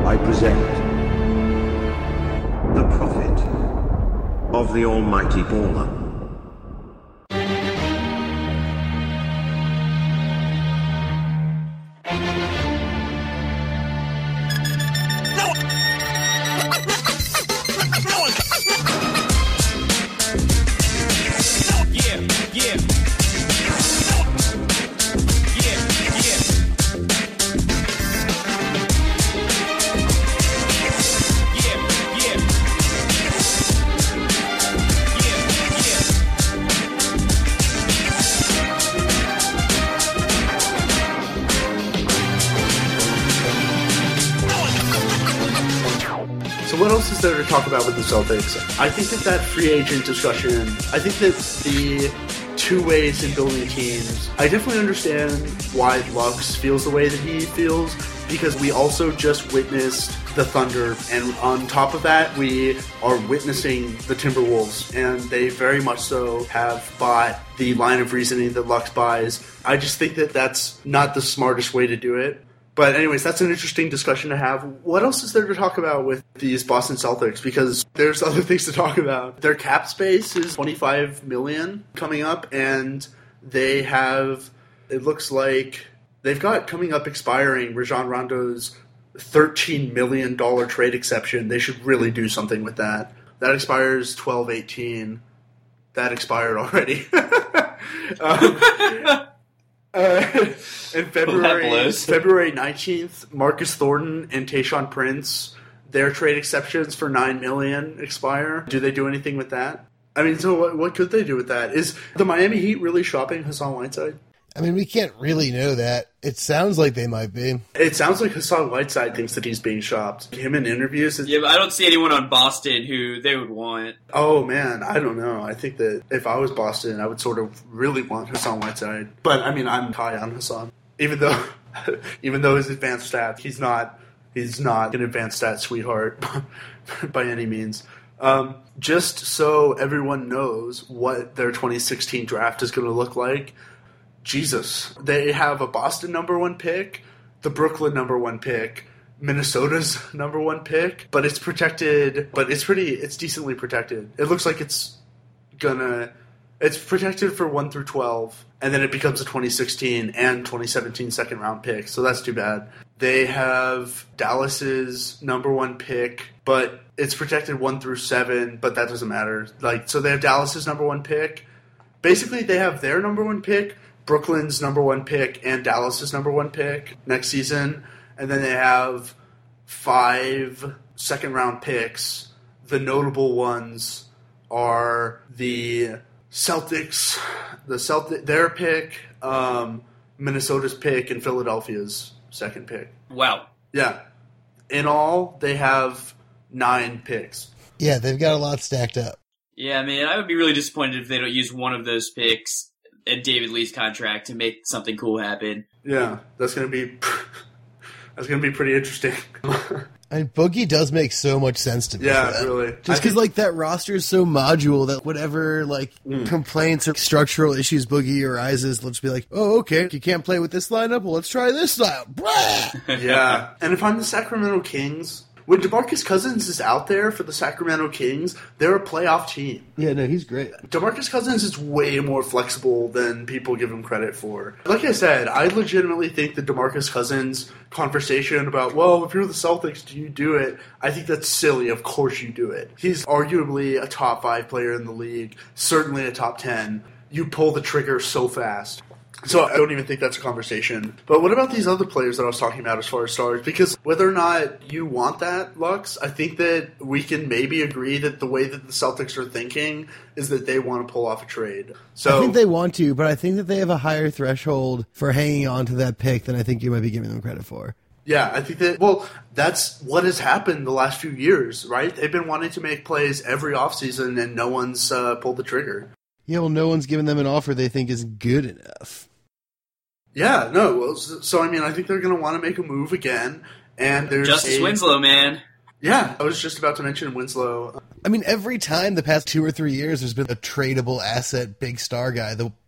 I present the prophet of the almighty baller. What else is there to talk about with the Celtics? I think that free agent discussion, I think that the two ways in building teams, I definitely understand why Lux feels the way that he feels, because we also just witnessed the Thunder, and on top of that, we are witnessing the Timberwolves, and they very much so have bought the line of reasoning that Lux buys. I just think that that's not the smartest way to do it. But anyways, that's an interesting discussion to have. What else is there to talk about with these Boston Celtics? Because there's other things to talk about. Their cap space is $25 million coming up, and they have, it looks like, they've got coming up expiring Rajon Rondo's $13 million trade exception. They should really do something with that. That expires 12/18. That expired already. In February 19th, Marcus Thornton and Tayshaun Prince, their trade exceptions for $9 million expire. Do they do anything with that? I mean, so what could they do with that? Is the Miami Heat really shopping Hassan Whiteside? I mean, we can't really know that. It sounds like they might be. It sounds like Hassan Whiteside thinks that he's being shopped. Him in interviews. Yeah, but I don't see anyone on Boston who they would want. Oh, man, I don't know. I think that if I was Boston, I would sort of really want Hassan Whiteside. But, I mean, I'm high on Hassan. Even though his advanced stats, he's not an advanced stat sweetheart by any means. Just so everyone knows what their 2016 draft is going to look like, Jesus. They have a Boston number 1 pick, the Brooklyn number 1 pick, Minnesota's number 1 pick, but it's protected, but it's decently protected. It looks like it's protected for 1 through 12, and then it becomes a 2016 and 2017 second round pick, so that's too bad. They have Dallas's number 1 pick, but it's protected 1 through 7, but that doesn't matter. So they have Dallas's number 1 pick. Basically, they have their number 1 pick, Brooklyn's number 1 pick, and Dallas's number 1 pick next season. And then they have 5 second-round picks. The notable ones are the Celtics, their pick, Minnesota's pick, and Philadelphia's second pick. Wow. Yeah. In all, they have 9 picks. Yeah, they've got a lot stacked up. Yeah, man, I would be really disappointed if they don't use one of those picks at David Lee's contract to make something cool happen. Yeah, that's gonna be pretty interesting. I mean, Boogie does make so much sense to me. Yeah, really. Just because, that roster is so modular that whatever, complaints or structural issues Boogie arises, let's be like, oh, okay, you can't play with this lineup? Well, let's try this lineup. Yeah. And if I'm the Sacramento Kings, when DeMarcus Cousins is out there for the Sacramento Kings, they're a playoff team. Yeah, no, he's great. DeMarcus Cousins is way more flexible than people give him credit for. Like I said, I legitimately think the DeMarcus Cousins conversation about, well, if you're the Celtics, do you do it? I think that's silly. Of course you do it. He's arguably a top 5 player in the league, certainly a top 10. You pull the trigger so fast. So I don't even think that's a conversation. But what about these other players that I was talking about as far as stars? Because whether or not you want that, Lux, I think that we can maybe agree that the way that the Celtics are thinking is that they want to pull off a trade. So I think they want to, but I think that they have a higher threshold for hanging on to that pick than I think you might be giving them credit for. Yeah, I think that, well, that's what has happened the last few years, right? They've been wanting to make plays every offseason, and no one's pulled the trigger. Yeah, well, no one's given them an offer they think is good enough. Yeah, no. Well, so I mean, I think they're going to want to make a move again, and there's Justice Winslow, man. Yeah, I was just about to mention Winslow. I mean, every time the past 2 or 3 years, there's been a tradable asset, big star guy. The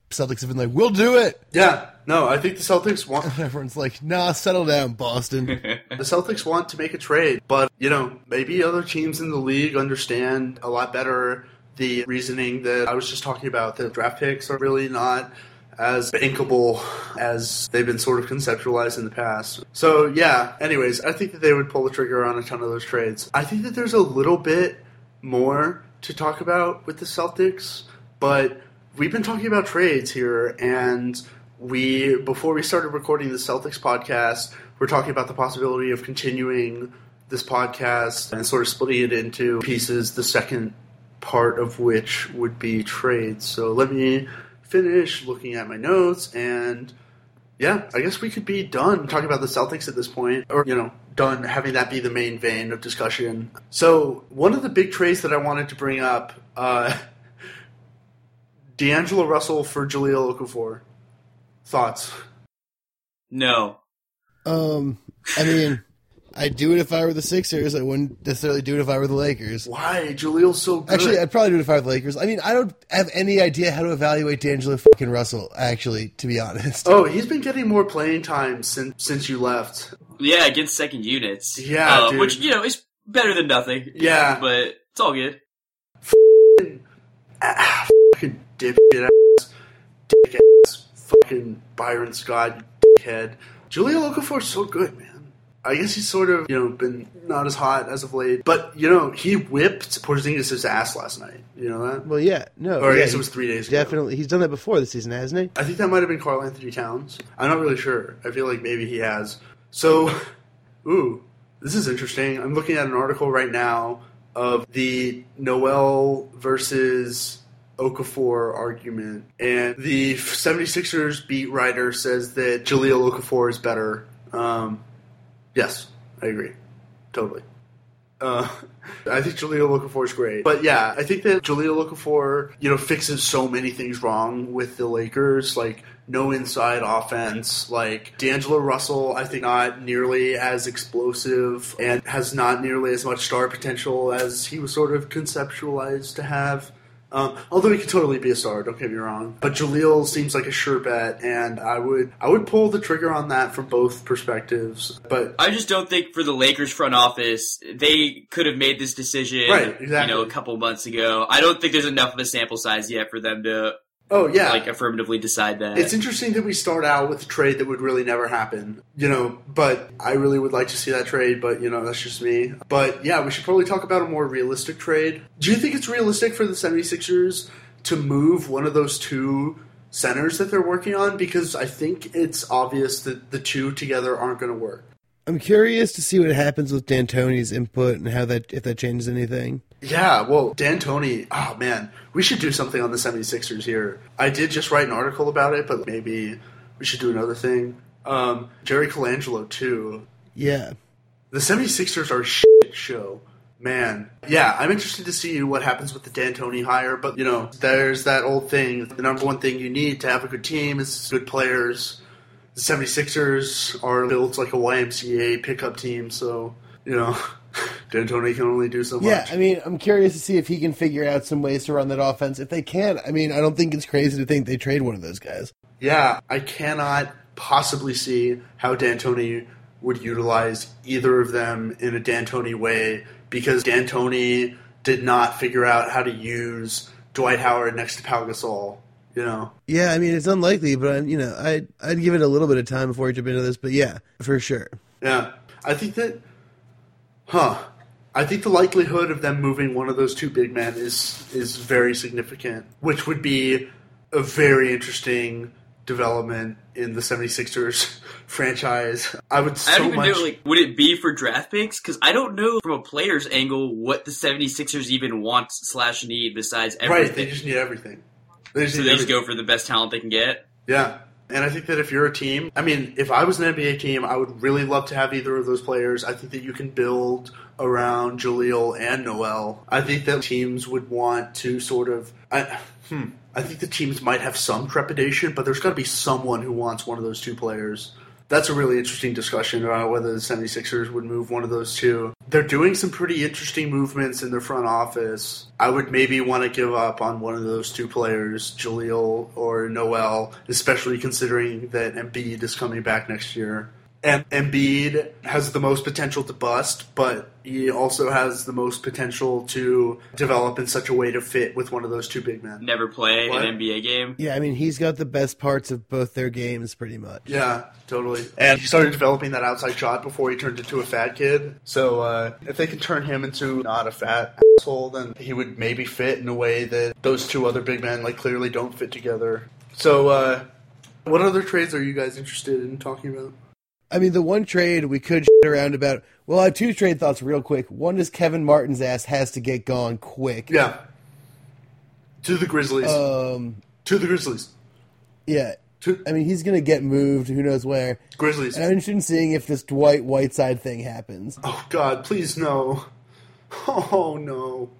Celtics have been like, we'll do it. Yeah, no, I think the Celtics want... Everyone's like, nah, settle down, Boston. The Celtics want to make a trade, but, maybe other teams in the league understand a lot better the reasoning that I was just talking about. The draft picks are really not as bankable as they've been sort of conceptualized in the past. So, yeah, anyways, I think that they would pull the trigger on a ton of those trades. I think that there's a little bit more to talk about with the Celtics, but we've been talking about trades here, and before we started recording the Celtics podcast, we're talking about the possibility of continuing this podcast and sort of splitting it into pieces, the second part of which would be trades. So let me finish looking at my notes, and yeah, I guess we could be done talking about the Celtics at this point, or, done having that be the main vein of discussion. So one of the big trades that I wanted to bring up, D'Angelo Russell for Jahlil Okafor. Thoughts? No. I mean, I'd do it if I were the Sixers. I wouldn't necessarily do it if I were the Lakers. Why? Jalil's so good. Actually, I'd probably do it if I were the Lakers. I mean, I don't have any idea how to evaluate D'Angelo fucking Russell, actually, to be honest. Oh, he's been getting more playing time since you left. Yeah, against second units. Yeah, dude. Which, is better than nothing. Yeah. But it's all good. Fucking dipshit ass, dick ass, fucking Byron Scott, you dickhead. Jahlil Okafor's so good, man. I guess he's sort of, been not as hot as of late. But, he whipped Porzingis' ass last night. You know that? Well, yeah. No. Or I yeah, guess it was 3 days ago. Definitely. He's done that before this season, hasn't he? I think that might have been Karl Anthony Towns. I'm not really sure. I feel like maybe he has. So, this is interesting. I'm looking at an article right now of the Noel versus Okafor argument. And the 76ers beat writer says that Jahlil Okafor is better. Yes, I agree. Totally. I think Jahlil Okafor is great. But yeah, I think that Jahlil Okafor, fixes so many things wrong with the Lakers, like no inside offense. Like D'Angelo Russell, I think not nearly as explosive and has not nearly as much star potential as he was sort of conceptualized to have. Although he could totally be a star, don't get me wrong. But Jahlil seems like a sure bet, and I would pull the trigger on that from both perspectives. But I just don't think for the Lakers front office, they could have made this decision, right, exactly. A couple months ago. I don't think there's enough of a sample size yet for them to affirmatively decide that. It's interesting that we start out with a trade that would really never happen, but I really would like to see that trade, but, that's just me. But, yeah, we should probably talk about a more realistic trade. Do you think it's realistic for the 76ers to move one of those two centers that they're working on? Because I think it's obvious that the two together aren't going to work. I'm curious to see what happens with D'Antoni's input and if that changes anything. Yeah, well, D'Antoni, oh man, we should do something on the 76ers here. I did just write an article about it, but maybe we should do another thing. Jerry Colangelo, too. Yeah. The 76ers are a shit show. Man. Yeah, I'm interested to see what happens with the D'Antoni hire, but, there's that old thing. The number one thing you need to have a good team is good players. The 76ers are built like a YMCA pickup team, so, D'Antoni can only do so much. Yeah, I mean, I'm curious to see if he can figure out some ways to run that offense. If they can, I mean, I don't think it's crazy to think they trade one of those guys. Yeah, I cannot possibly see how D'Antoni would utilize either of them in a D'Antoni way, because D'Antoni did not figure out how to use Dwight Howard next to Pau Gasol. Yeah, I mean, it's unlikely, but I'd give it a little bit of time before we jump into this. But yeah, for sure. Yeah, I think that. I think the likelihood of them moving one of those two big men is very significant, which would be a very interesting development in the 76ers franchise. I don't even know, would it be for draft picks? Because I don't know from a player's angle what the 76ers even want / need besides everything. Right, they just need everything. They just go for the best talent they can get? Yeah. And I think that if you're a team, I mean, if I was an NBA team, I would really love to have either of those players. I think that you can build around Jahlil and Noel. I think that teams would want to sort of... I think the teams might have some trepidation, but there's got to be someone who wants one of those two players. That's a really interesting discussion about whether the 76ers would move one of those two. They're doing some pretty interesting movements in their front office. I would maybe want to give up on one of those two players, Jaleel or Noel, especially considering that Embiid is coming back next year. And Embiid has the most potential to bust, but he also has the most potential to develop in such a way to fit with one of those two big men. Never play an NBA game. Yeah, I mean, he's got the best parts of both their games, pretty much. Yeah, totally. And he started developing that outside shot before he turned into a fat kid. So if they can turn him into not a fat asshole, then he would maybe fit in a way that those two other big men clearly don't fit together. So what other trades are you guys interested in talking about? I mean, the one trade we could shit around about... Well, I have two trade thoughts real quick. One is Kevin Martin's ass has to get gone quick. Yeah. To the Grizzlies. To the Grizzlies. Yeah. I mean, he's going to get moved. Who knows where. Grizzlies. And I'm interested in seeing if this Dwight Whiteside thing happens. Oh, God, please no. Oh, no.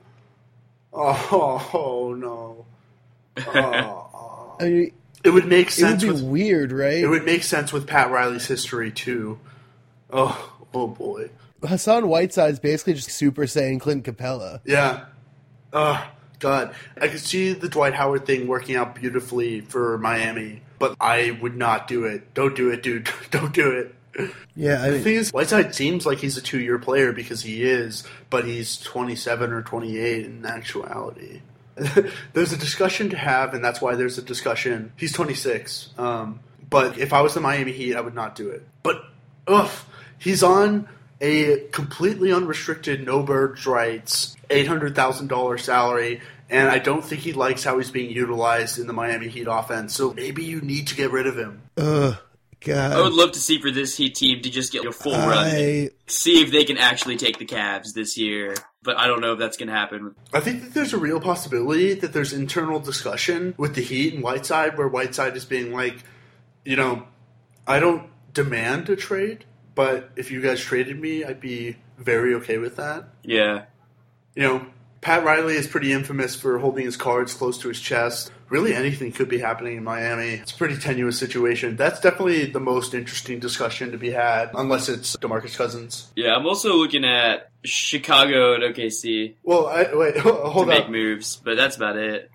Oh, no. Oh. I mean... It would make sense. It would be weird, right? It would make sense with Pat Riley's history, too. Oh boy. Hassan Whiteside's basically just Super Saiyan Clint Capella. Yeah. Oh, God. I could see the Dwight Howard thing working out beautifully for Miami, but I would not do it. Don't do it, dude. Don't do it. Yeah, I mean, the thing is, Whiteside seems like he's a 2-year player because he is, but he's 27 or 28 in actuality. There's a discussion to have, and that's why there's a discussion. He's 26. But if I was the Miami Heat, I would not do it. But, he's on a completely unrestricted, no birds rights, $800,000 salary, and I don't think he likes how he's being utilized in the Miami Heat offense. So maybe you need to get rid of him. God. I would love to see for this Heat team to just get a full run. See if they can actually take the Cavs this year. But I don't know if that's going to happen. I think that there's a real possibility that there's internal discussion with the Heat and Whiteside where Whiteside is being like, I don't demand a trade, but if you guys traded me, I'd be very okay with that. Yeah. Pat Riley is pretty infamous for holding his cards close to his chest. Really anything could be happening in Miami. It's a pretty tenuous situation. That's definitely the most interesting discussion to be had, unless it's DeMarcus Cousins. Yeah, I'm also looking at Chicago and OKC. Well, hold to make moves, but that's about it.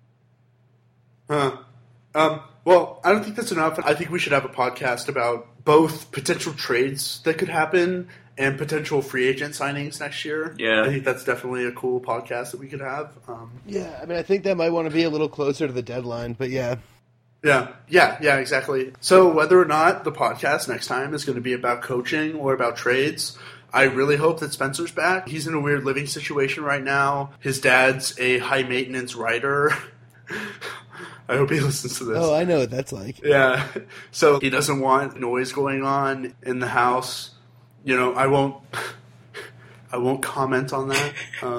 Well, I don't think that's enough. I think we should have a podcast about both potential trades that could happen and potential free agent signings next year. Yeah. I think that's definitely a cool podcast that we could have. Yeah, I mean, I think that might want to be a little closer to the deadline, but yeah. Yeah, exactly. So whether or not the podcast next time is going to be about coaching or about trades, I really hope that Spencer's back. He's in a weird living situation right now. His dad's a high-maintenance writer. I hope he listens to this. Oh, I know what that's like. Yeah. So he doesn't want noise going on in the house. I won't comment on that.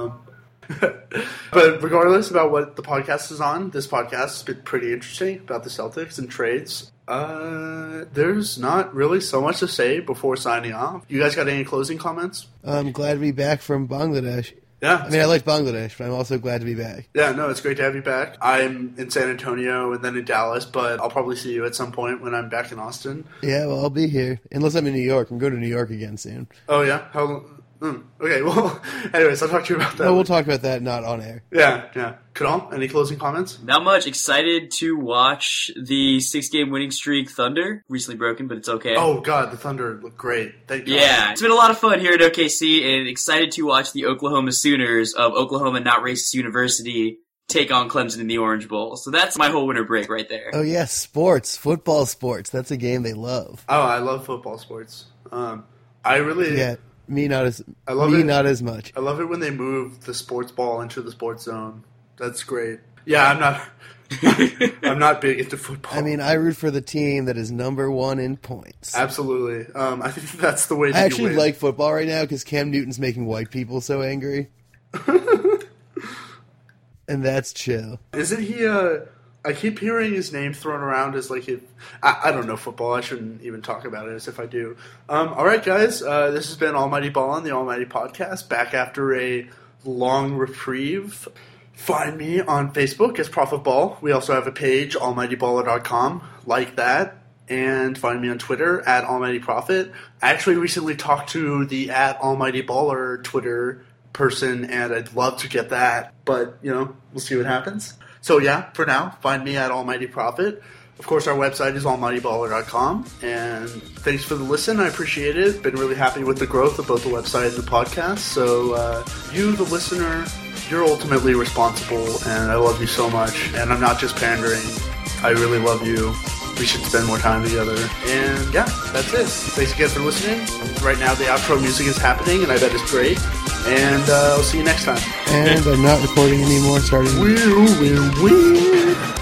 But regardless about what the podcast is on, this podcast has been pretty interesting about the Celtics and trades. There's not really so much to say before signing off. You guys got any closing comments? I'm glad to be back from Bangladesh. Yeah. I mean, I like Bangladesh, but I'm also glad to be back. Yeah, no, it's great to have you back. I'm in San Antonio and then in Dallas, but I'll probably see you at some point when I'm back in Austin. Yeah, well, I'll be here. Unless I'm in New York. I'm going to New York again soon. Oh, yeah? Okay, well, anyways, I'll talk to you about that. No, we'll talk about that not on air. Yeah. Kunal, any closing comments? Not much. Excited to watch the 6-game winning streak Thunder. Recently broken, but it's okay. Oh, God, the Thunder look great. Thank God. Yeah, it's been a lot of fun here at OKC, and excited to watch the Oklahoma Sooners of Oklahoma Not Racist University take on Clemson in the Orange Bowl. So that's my whole winter break right there. Oh, yeah, sports. Football sports. That's a game they love. Oh, I love football sports. I really... Yeah. Me not as much. I love it when they move the sports ball into the sports zone. That's great. Yeah, I'm not big into football. I mean, I root for the team that is number 1 in points. Absolutely. I think that's the way. I actually like football right now because Cam Newton's making white people so angry, and that's chill. Isn't he? I keep hearing his name thrown around as like I don't know football. I shouldn't even talk about it as if I do. All right, guys. This has been Almighty Ballin', the Almighty Podcast, back after a long reprieve. Find me on Facebook as Prof of Ball. We also have a page, almightyballer.com. Like that. and find me on Twitter at Almighty Prophet. I actually recently talked to the at Almighty Baller Twitter person, and I'd love to get that, but, we'll see what happens. So yeah, for now, find me at Almighty Prophet. Of course, our website is almightyballer.com, and thanks for the listen. I appreciate it. Been really happy with the growth of both the website and the podcast. So you, the listener, you're ultimately responsible, and I love you so much. And I'm not just pandering. I really love you. We should spend more time together. And yeah, that's it. Thanks again for listening. Right now, the outro music is happening, and I bet it's great. And I'll see you next time. And I'm not recording anymore, starting. Woo.